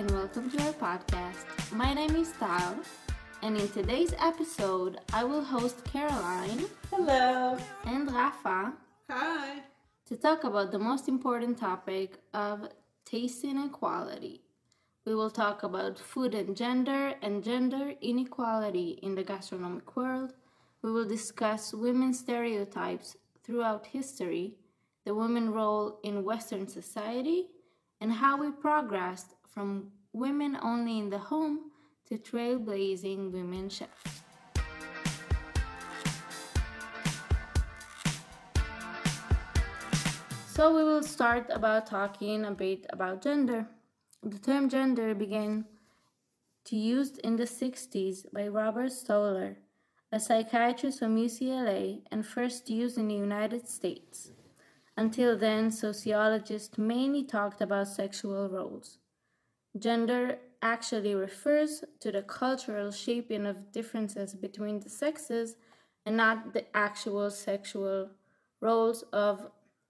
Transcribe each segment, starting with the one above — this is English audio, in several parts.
and welcome to our podcast. My name is Tal, and in today's episode, I will host Caroline. Hello. And Rafa. Hi. To talk about the most important topic of taste inequality. We will talk about food and gender inequality in the gastronomic world. We will discuss women's stereotypes throughout history, the women's role in Western society, and how we progressed from women only in the home to trailblazing women chefs. So we will start about talking a bit about gender. The term gender began to used in the 60s by Robert Stoller, a psychiatrist from UCLA, and first used in the United States. Until then, sociologists mainly talked about sexual roles. Gender actually refers to the cultural shaping of differences between the sexes and not the actual sexual roles of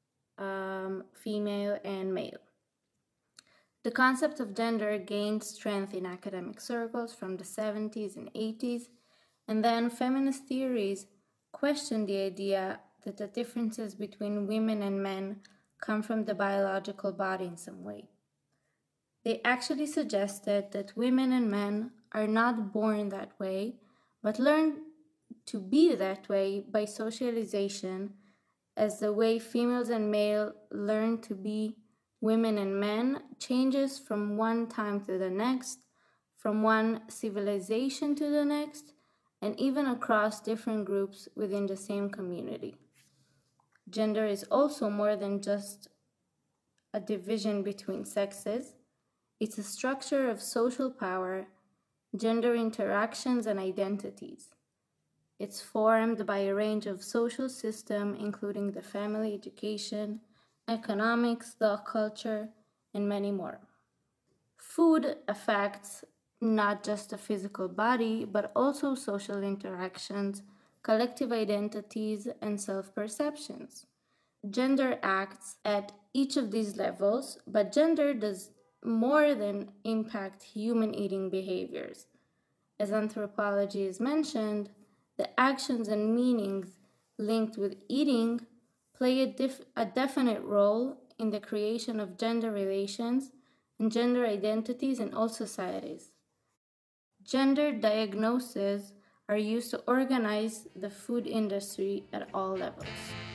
female and male. The concept of gender gained strength in academic circles from the 70s and 80s, and then feminist theories questioned the idea that the differences between women and men come from the biological body in some way. They actually suggested that women and men are not born that way, but learn to be that way by socialization, as the way females and males learn to be women and men changes from one time to the next, from one civilization to the next, and even across different groups within the same community. Gender is also more than just a division between sexes. It's a structure of social power, gender interactions, and identities. It's formed by a range of social systems, including the family, education, economics, the culture, and many more. Food affects not just the physical body, but also social interactions, collective identities, and self-perceptions. Gender acts at each of these levels, but gender does more than impact human eating behaviors. As anthropology is mentioned, the actions and meanings linked with eating play a definite role in the creation of gender relations and gender identities in all societies. Gender diagnoses are used to organize the food industry at all levels.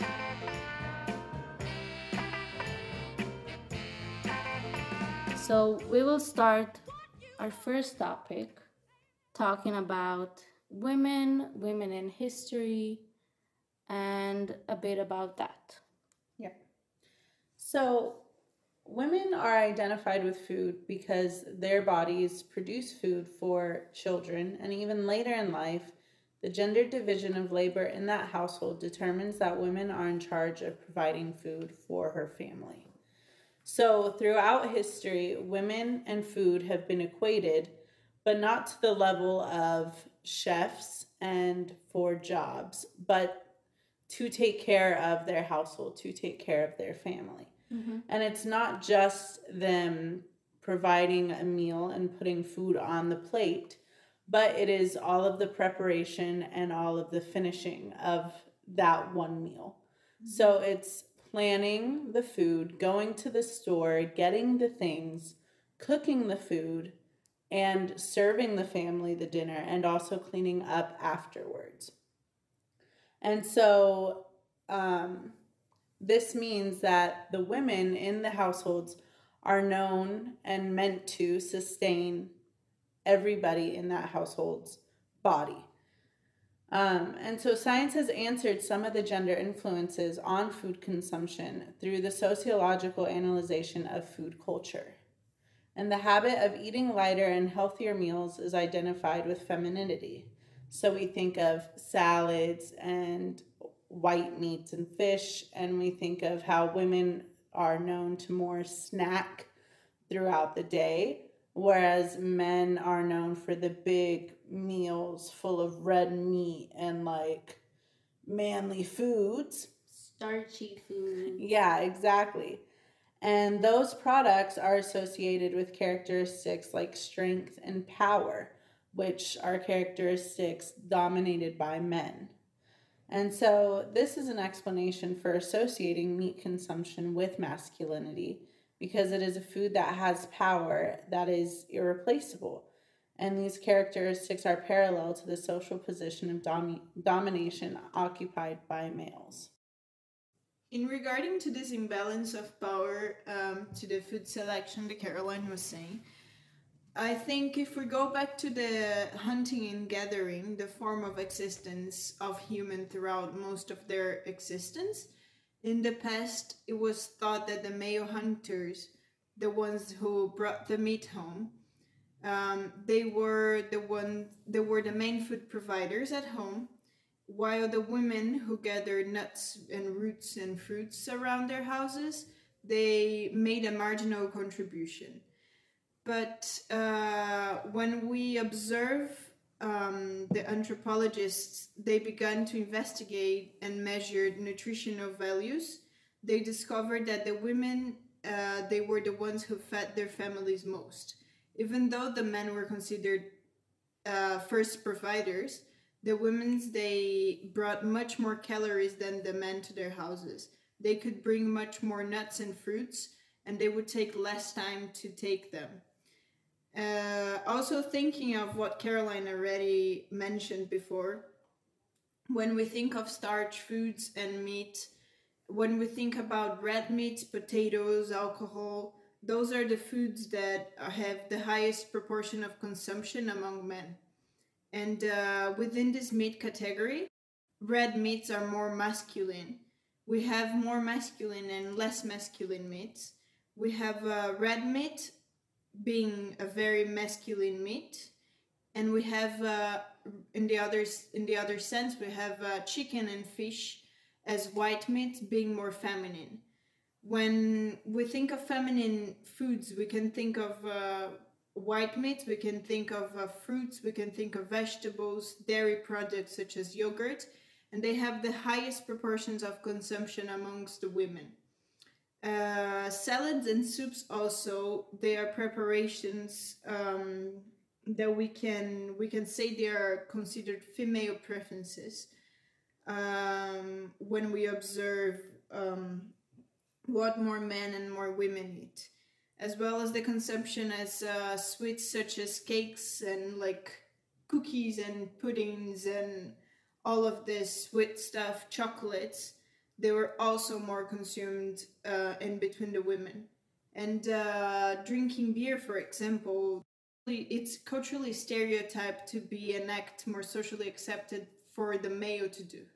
So we will start our first topic talking about women in history, and a bit about that. Yeah. So women are identified with food because their bodies produce food for children, and even later in life, the gender division of labor in that household determines that women are in charge of providing food for her family. So throughout history, women and food have been equated, but not to the level of chefs and for jobs, but to take care of their household, to take care of their family. Mm-hmm. And it's not just them providing a meal and putting food on the plate, but it is all of the preparation and all of the finishing of that one meal. Mm-hmm. So it's planning the food, going to the store, getting the things, cooking the food, and serving the family the dinner, and also cleaning up afterwards. And so this means that the women in the households are known and meant to sustain everybody in that household's body. And so science has answered some of the gender influences on food consumption through the sociological analyzation of food culture. And the habit of eating lighter and healthier meals is identified with femininity. So we think of salads and white meats and fish, and we think of how women are known to more snack throughout the day, whereas men are known for the big meals full of red meat and like manly foods. Starchy food. Yeah, exactly. And those products are associated with characteristics like strength and power, which are characteristics dominated by men. And so, this is an explanation for associating meat consumption with masculinity because it is a food that has power that is irreplaceable. And these characteristics are parallel to the social position of domination occupied by males. In regarding to this imbalance of power to the food selection that Caroline was saying, I think if we go back to the hunting and gathering, the form of existence of human throughout most of their existence, in the past it was thought that the male hunters, the ones who brought the meat home, they were the main food providers at home, while the women who gathered nuts and roots and fruits around their houses, they made a marginal contribution. But when we observe the anthropologists, they began to investigate and measure nutritional values. They discovered that the women, they were the ones who fed their families most. Even though the men were considered first providers, the women's, they brought much more calories than the men to their houses. They could bring much more nuts and fruits, and they would take less time to take them. Also thinking of what Caroline already mentioned before, when we think of starch foods and meat, when we think about red meat, potatoes, alcohol, those are the foods that have the highest proportion of consumption among men. And within this meat category, red meats are more masculine. We have more masculine and less masculine meats. We have red meat being a very masculine meat, and we have in the other sense we have chicken and fish as white meat being more feminine. When we think of feminine foods, we can think of white meat, we can think of fruits, we can think of vegetables, dairy products such as yogurt, and they have the highest proportions of consumption amongst the women. Salads and soups also, they are preparations that we can say they are considered female preferences when we observe what more men and more women eat, as well as the consumption as sweets such as cakes and like cookies and puddings and all of this sweet stuff, chocolates. They were also more consumed in between the women. And drinking beer, for example, it's culturally stereotyped to be an act more socially accepted for the male to do.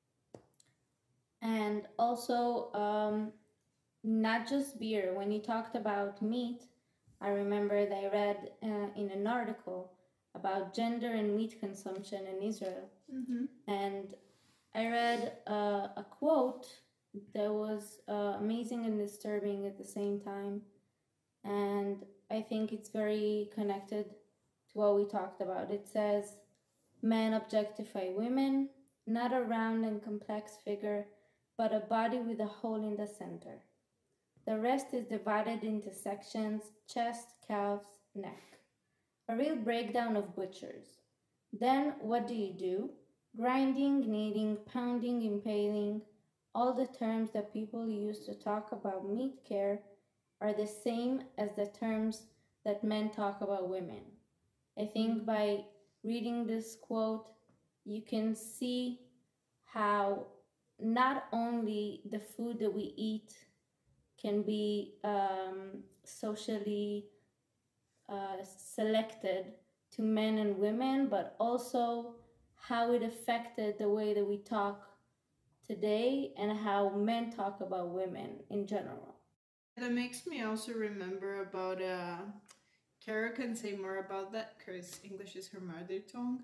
And also, not just beer. When you talked about meat, I remember that I read in an article about gender and meat consumption in Israel. Mm-hmm. And I read a quote that was amazing and disturbing at the same time. And I think it's very connected to what we talked about. It says, "Men objectify women, not a round and complex figure, but a body with a hole in the center. The rest is divided into sections: chest, calves, neck. A real breakdown of butchers. Then what do? Grinding, kneading, pounding, impaling, all the terms that people use to talk about meat care are the same as the terms that men talk about women." I think by reading this quote, you can see how not only the food that we eat can be socially selected to men and women, but also how it affected the way that we talk today and how men talk about women in general. That makes me also remember about Kara can say more about that because English is her mother tongue.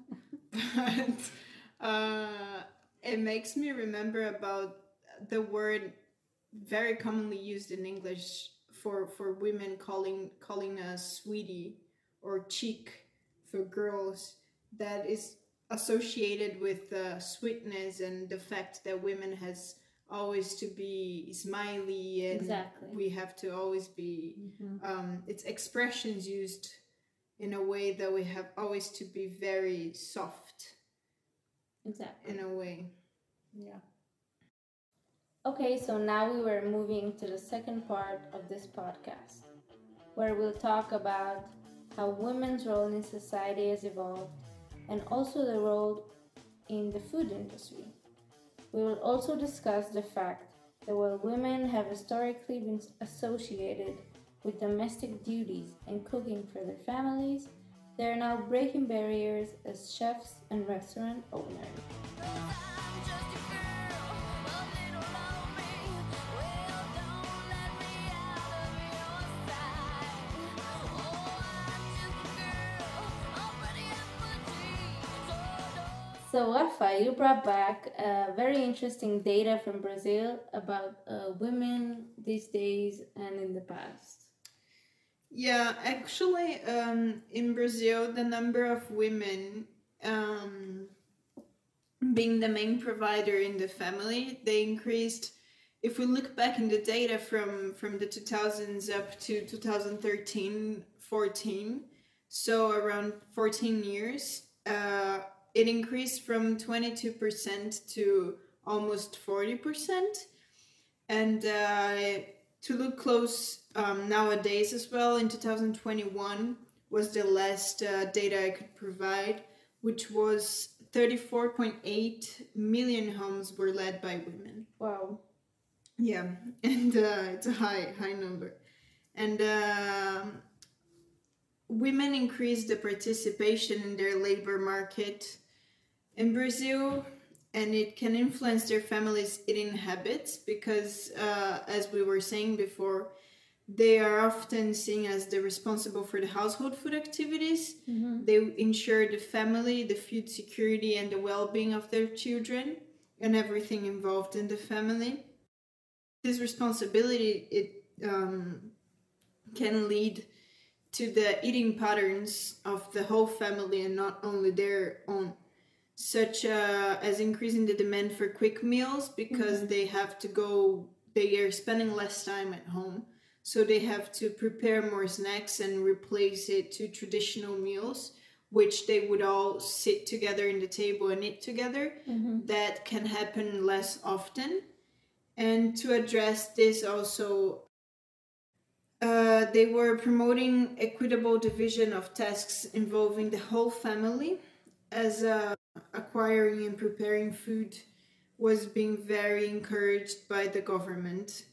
But it makes me remember about the word very commonly used in English for women calling us sweetie or cheek for girls, that is associated with sweetness and the fact that women has always to be smiley, and Exactly. we have to always be it's expressions used in a way that we have always to be very soft. Exactly. In a way. Yeah. Okay, so now we were moving to the second part of this podcast, where we'll talk about how women's role in society has evolved and also the role in the food industry. We will also discuss the fact that while women have historically been associated with domestic duties and cooking for their families, they are now breaking barriers as chefs and restaurant owners. So, Rafa, you brought back very interesting data from Brazil about women these days and in the past. Yeah, actually, in Brazil, the number of women being the main provider in the family, they increased. If we look back in the data from the 2000s up to 2013, 14, so around 14 years, it increased from 22% to almost 40%. And to look close nowadays as well, in 2021 was the last data I could provide, which was 34.8 million homes were led by women. Wow. Yeah, and it's a high number. And women increased the participation in their labor market in Brazil, and it can influence their families' eating habits because, as we were saying before, they are often seen as the responsible for the household food activities. They ensure the family, the food security, and the well-being of their children and everything involved in the family. This responsibility, it can lead to the eating patterns of the whole family and not only their own, such as increasing the demand for quick meals because they are spending less time at home, so they have to prepare more snacks and replace it to traditional meals, which they would all sit together in the table and eat together. That can happen less often. And to address this also, they were promoting equitable division of tasks involving the whole family, as acquiring and preparing food was being very encouraged by the government.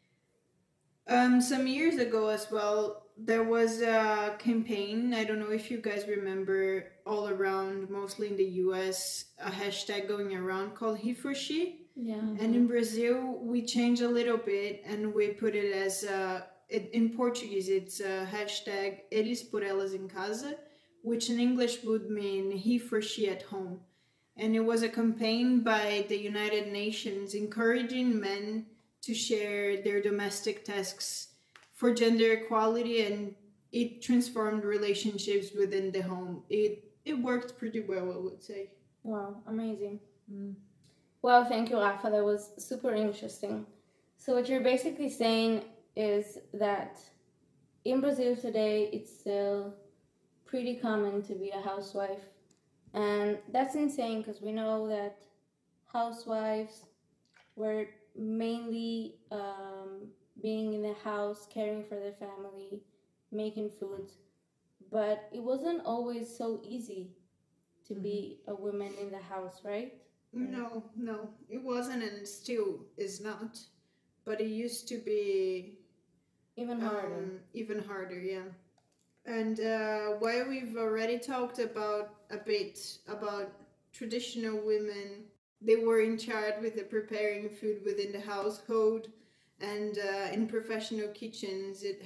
Some years ago as well, there was a campaign, I don't know if you guys remember, all around, mostly in the US, a hashtag going around called He for She. Yeah. And in Brazil, we changed a little bit and we put it as, in Portuguese, it's hashtag Eles por Elas em Casa, which in English would mean He for She at home. And it was a campaign by the United Nations encouraging men to share their domestic tasks for gender equality, and it transformed relationships within the home. It worked pretty well, I would say. Wow, amazing. Well, thank you, Rafa. That was super interesting. So what you're basically saying is that in Brazil today, it's still pretty common to be a housewife. And that's insane because we know that housewives were mainly being in the house, caring for their family, making food. But it wasn't always so easy to be a woman in the house, right? No, it wasn't, and still is not. But it used to be Even harder. even harder, yeah. And while we've already talked about a bit about traditional women, they were in charge with the preparing food within the household, and in professional kitchens, it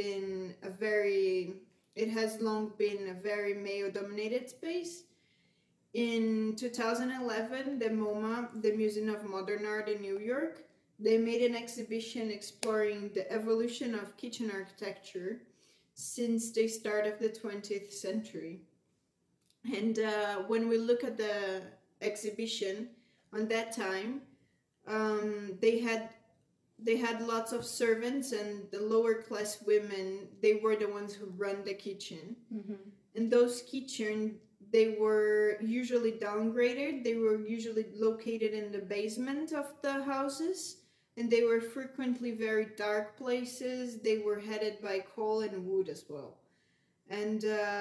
has long been a very male-dominated space. In 2011, the MoMA, the Museum of Modern Art in New York, they made an exhibition exploring the evolution of kitchen architecture since the start of the 20th century. And when we look at the exhibition on that time, They had lots of servants, and the lower class women, they were the ones who run the kitchen. And those kitchens, they were usually downgraded. They were usually located in the basement of the houses, and they were frequently very dark places. They were heated by coal and wood as well. And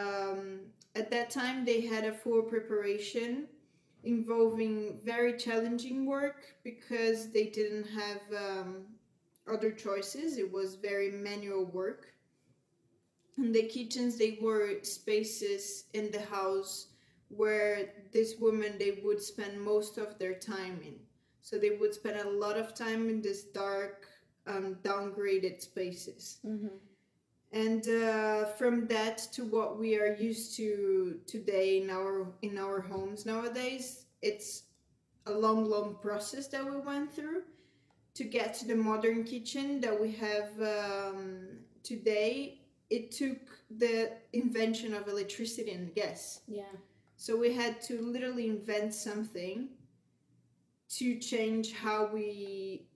at that time, they had a full preparation involving very challenging work because they didn't have other choices. It was very manual work. And the kitchens, they were spaces in the house where this woman, they would spend most of their time in. So they would spend a lot of time in this dark, downgraded spaces. And from that to what we are used to today in our homes nowadays, it's a long process that we went through to get to the modern kitchen that we have today. It took the invention of electricity and gas. So we had to literally invent something to change how we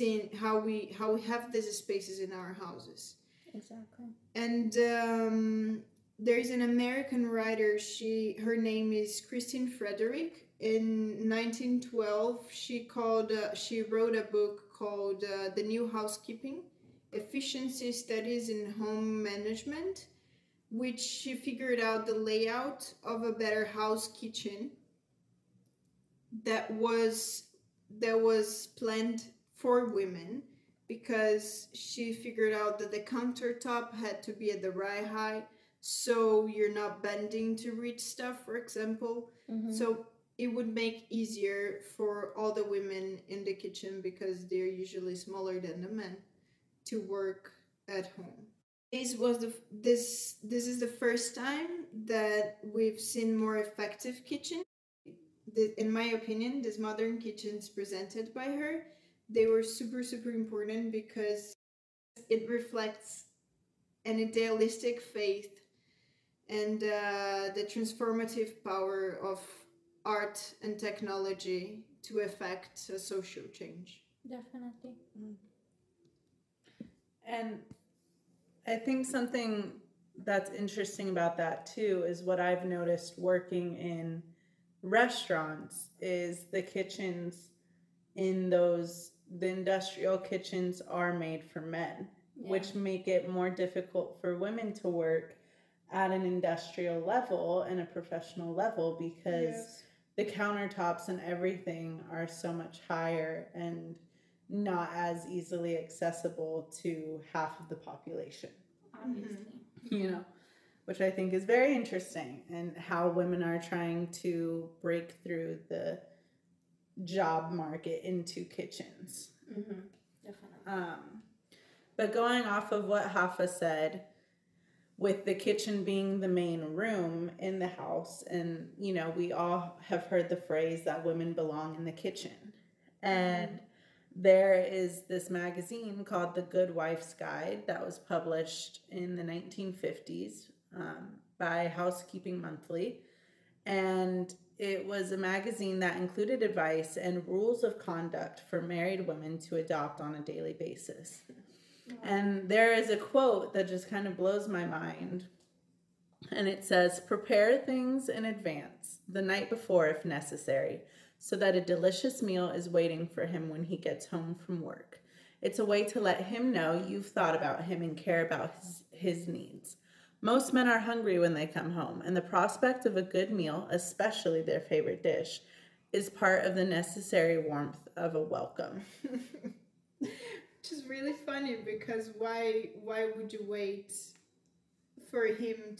have these spaces in our houses. Exactly. And there is an American writer. Her name is Christine Frederick. In 1912, she wrote a book called The New Housekeeping: Efficiency Studies in Home Management, which she figured out the layout of a better house kitchen that was planned for women, because she figured out that the countertop had to be at the right height, so you're not bending to reach stuff, for example. So it would make easier for all the women in the kitchen, because they're usually smaller than the men, to work at home. This is the first time that we've seen more effective kitchen. In my opinion, these modern kitchens presented by her, they were super important, because it reflects an idealistic faith and the transformative power of art and technology to effect a social change. Definitely. And I think something that's interesting about that too is what I've noticed working in restaurants is the kitchens in the industrial kitchens are made for men, which make it more difficult for women to work at an industrial level and a professional level, because the countertops and everything are so much higher and not as easily accessible to half of the population. Obviously. Which I think is very interesting, and how women are trying to break through the job market into kitchens. Definitely. But going off of what Hafa said, with the kitchen being the main room in the house, and we all have heard the phrase that women belong in the kitchen. And there is this magazine called The Good Wife's Guide that was published in the 1950s by Housekeeping Monthly. And it was a magazine that included advice and rules of conduct for married women to adopt on a daily basis. And there is a quote that just kind of blows my mind. And it says, "Prepare things in advance, the night before if necessary, so that a delicious meal is waiting for him when he gets home from work. It's a way to let him know you've thought about him and care about his needs. Most men are hungry when they come home, and the prospect of a good meal, especially their favorite dish, is part of the necessary warmth of a welcome." Which is really funny, because why would you wait for him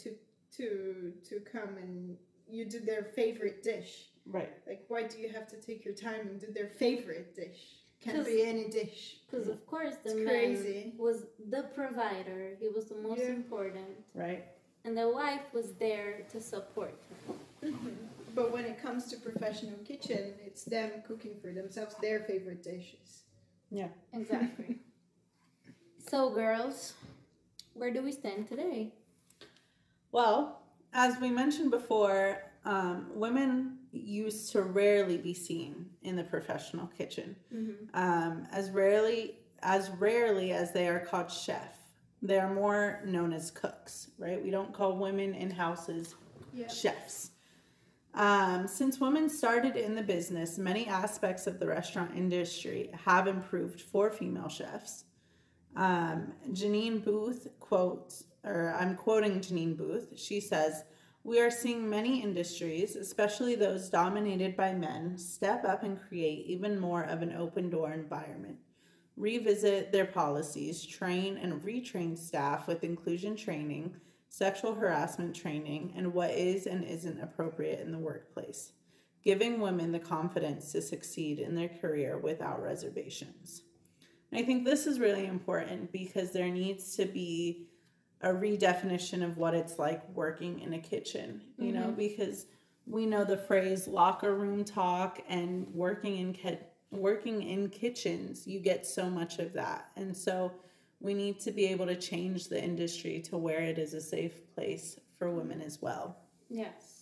to come and you do their favorite dish? Right. Like, why do you have to take your time and do their favorite dish? Can't be any dish. Because of course the It's man crazy. was the provider. He was the most important. Right. And the wife was there to support him. But when it comes to professional kitchen, it's them cooking for themselves their favorite dishes. Yeah. Exactly. So girls, where do we stand today? Well, as we mentioned before, women used to rarely be seen in the professional kitchen. Mm-hmm. As rarely as they are called chef, they are more known as cooks, right? We don't call women in houses chefs. Since women started in the business, many aspects of the restaurant industry have improved for female chefs. Janine Booth quotes, or I'm quoting Janine Booth. She says, "We are seeing many industries, especially those dominated by men, step up and create even more of an open door environment, revisit their policies, train and retrain staff with inclusion training, sexual harassment training, and what is and isn't appropriate in the workplace, giving women the confidence to succeed in their career without reservations." And I think this is really important because there needs to be a redefinition of what it's like working in a kitchen, you know, because we know the phrase locker room talk, and working in kitchens, you get so much of that. And so we need to be able to change the industry to where it is a safe place for women as well. Yes.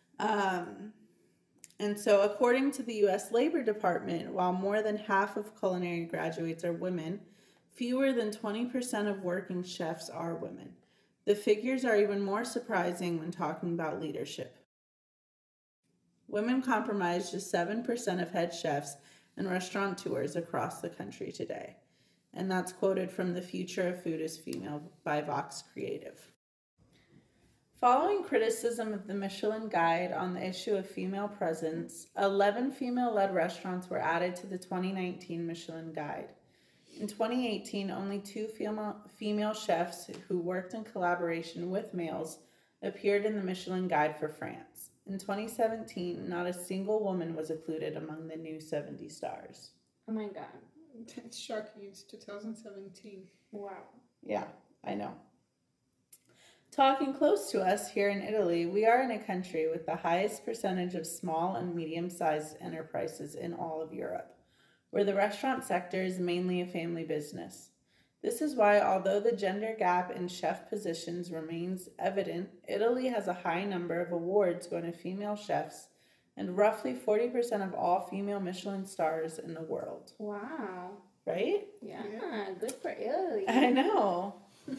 And so according to the U.S. Labor Department, while more than half of culinary graduates are women, fewer than 20% of working chefs are women. The figures are even more surprising when talking about leadership. Women comprise just 7% of head chefs and restaurateurs across the country today. And that's quoted from The Future of Food is Female by Vox Creative. Following criticism of the Michelin Guide on the issue of female presence, 11 female-led restaurants were added to the 2019 Michelin Guide. In 2018, only 2 female chefs who worked in collaboration with males appeared in the Michelin Guide for France. In 2017, not a single woman was included among the new 70 stars. Oh my God. That's shocking. It's 2017. Wow. Yeah, I know. Talking close to us here in Italy, we are in a country with the highest percentage of small and medium-sized enterprises in all of Europe, where the restaurant sector is mainly a family business. This is why, although the gender gap in chef positions remains evident, Italy has a high number of awards going to female chefs and roughly 40% of all female Michelin stars in the world. Wow. Right? Yeah. Good for Italy. I know.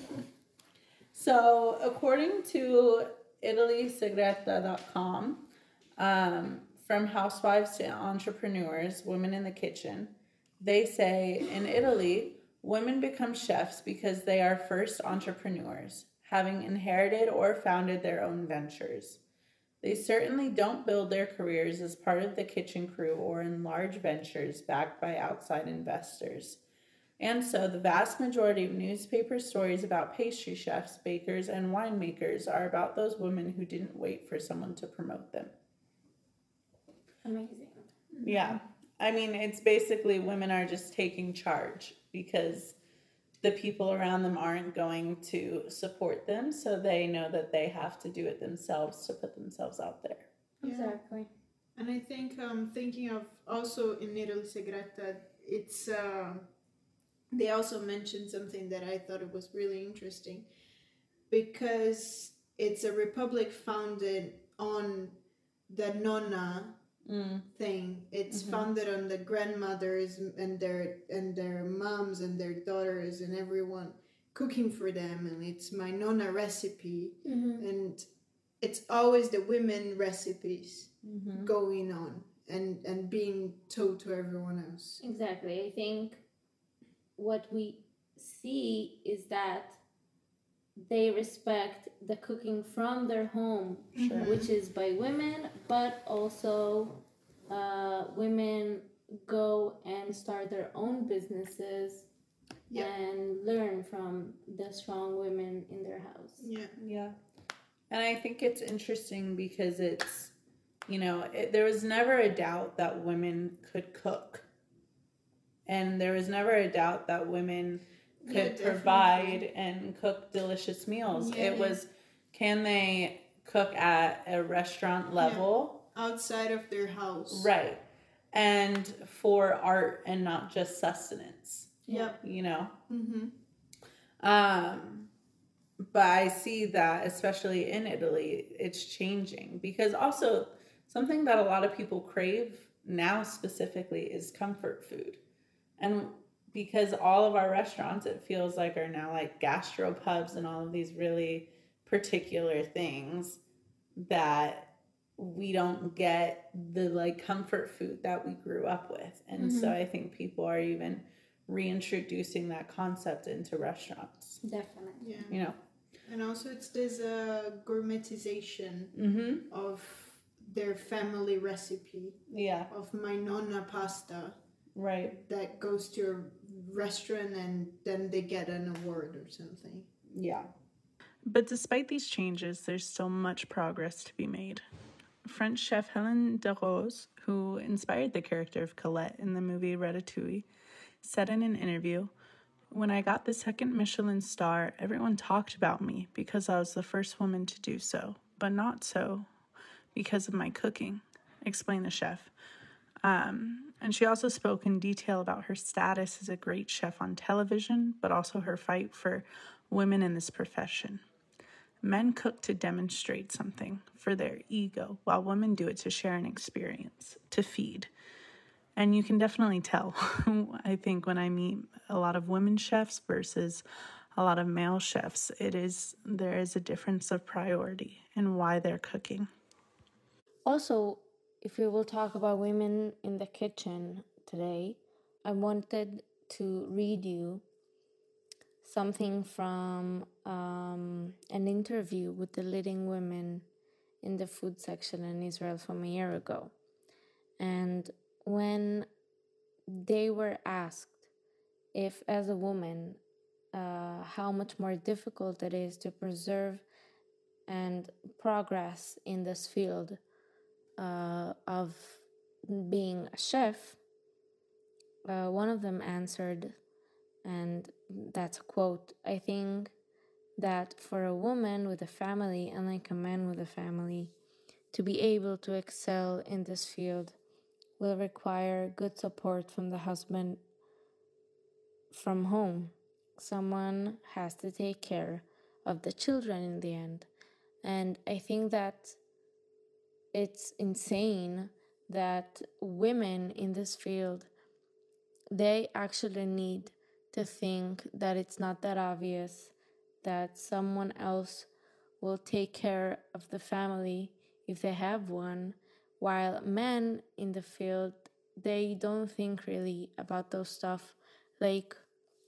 So, according to ItalySegreta.com, from housewives to entrepreneurs, women in the kitchen, they say in Italy, women become chefs because they are first entrepreneurs, having inherited or founded their own ventures. They certainly don't build their careers as part of the kitchen crew or in large ventures backed by outside investors. And so the vast majority of newspaper stories about pastry chefs, bakers, and winemakers are about those women who didn't wait for someone to promote them. Amazing. Yeah. I mean, it's basically women are just taking charge because the people around them aren't going to support them, so they know that they have to do it themselves to put themselves out there. Yeah. Exactly. And I think thinking of also in Italy Segreta, it's they also mentioned something that I thought it was really interesting, because it's a republic founded on the nonna thing. It's founded on the grandmothers and their moms and their daughters and everyone cooking for them, and it's my nonna recipe, and it's always the women recipes going on and being told to everyone else. Exactly. I think what we see is that they respect the cooking from their home, which is by women, but also women go and start their own businesses and learn from the strong women in their house. Yeah. And I think it's interesting because it's, you know, there was never a doubt that women could cook. And there was never a doubt that women could provide and cook delicious meals. It was, can they cook at a restaurant level? Outside of their house. Right. And for art and not just sustenance. Yep. You know? But I see that, especially in Italy, it's changing. Because also, something that a lot of people crave now specifically is comfort food. And because all of our restaurants, it feels like, are now like gastropubs and all of these really particular things, that we don't get the like comfort food that we grew up with. And so I think people are even reintroducing that concept into restaurants. Definitely. Yeah. You know, And also, it's this gourmetization of their family recipe. Yeah. Of my nonna pasta. Right. That goes to a restaurant and then they get an award or something. Yeah. But despite these changes, there's still much progress to be made. French chef Hélène Darroze, who inspired the character of Colette in the movie Ratatouille, said in an interview, "When I got the second Michelin star, everyone talked about me because I was the first woman to do so, but not so because of my cooking," explained the chef. And she also spoke in detail about her status as a great chef on television, but also her fight for women in this profession. Men cook to demonstrate something, for their ego, while women do it to share an experience, to feed. And you can definitely tell, I think, when I meet a lot of women chefs versus a lot of male chefs, there is a difference of priority in why they're cooking. Also, if we will talk about women in the kitchen today, I wanted to read you something from an interview with the leading women in the food section in Israel from a year ago. And when they were asked if, as a woman, how much more difficult it is to preserve and progress in this field of being a chef, one of them answered, and that's a quote, "I think that for a woman with a family, unlike a man with a family, to be able to excel in this field will require good support from the husband from home. Someone has to take care of the children in the end." And I think that it's insane that women in this field, they actually need to think that it's not that obvious, that someone else will take care of the family if they have one, while men in the field, they don't think really about those stuff like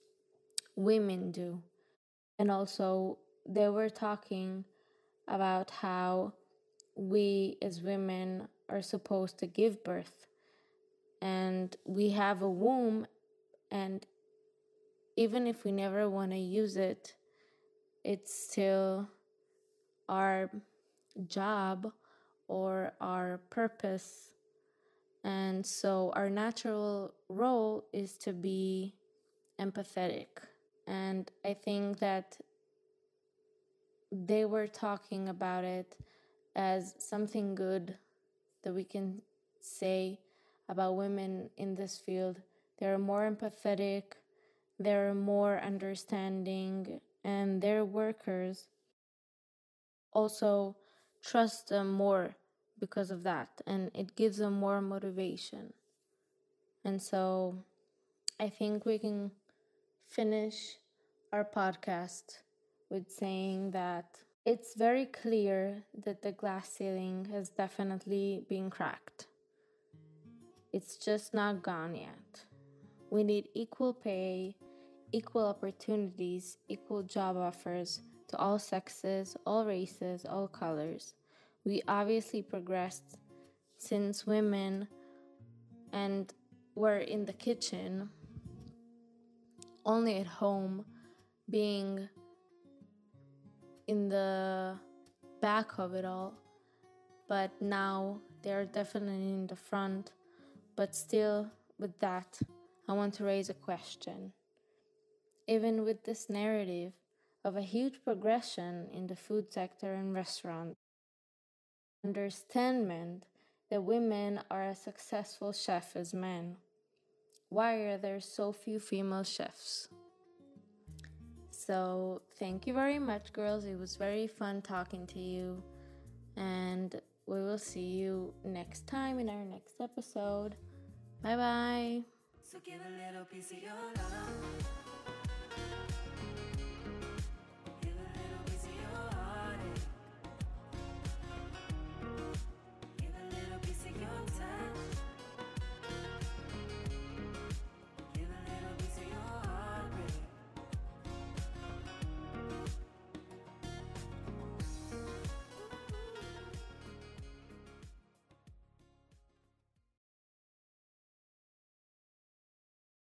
women do. And also, they were talking about how we as women are supposed to give birth, and we have a womb, and even if we never want to use it, it's still our job or our purpose. And so our natural role is to be empathetic. And I think that they were talking about it as something good that we can say about women in this field. They're more empathetic, they're more understanding, and their workers also trust them more because of that, and it gives them more motivation. And so I think we can finish our podcast with saying that it's very clear that the glass ceiling has definitely been cracked. It's just not gone yet. We need equal pay, equal opportunities, equal job offers to all sexes, all races, all colors. We obviously progressed since women and were in the kitchen, only at home, being in the back of it all. But now they're definitely in the front. But still, with that, I want to raise a question. Even with this narrative of a huge progression in the food sector and restaurant, understandment that women are as successful chefs as men, why are there so few female chefs? So thank you very much, girls. It was very fun talking to you. And we will see you next time in our next episode. Bye bye. So give a little piece of your love.